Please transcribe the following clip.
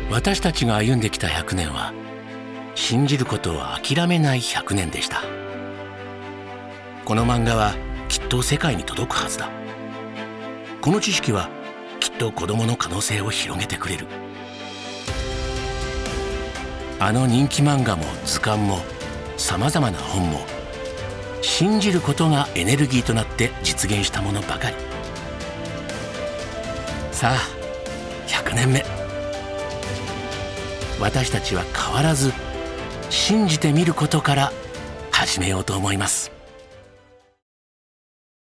私たちが歩んできた100年は、信じることを諦めない100年でした。この漫画はきっと世界に届くはずだ。この知識はきっと子供の可能性を広げてくれる。あの人気漫画も図鑑もさまざまな本も、信じることがエネルギーとなって実現したものばかり。さあ100年目、私たちは変わらず信じてみることから始めようと思います。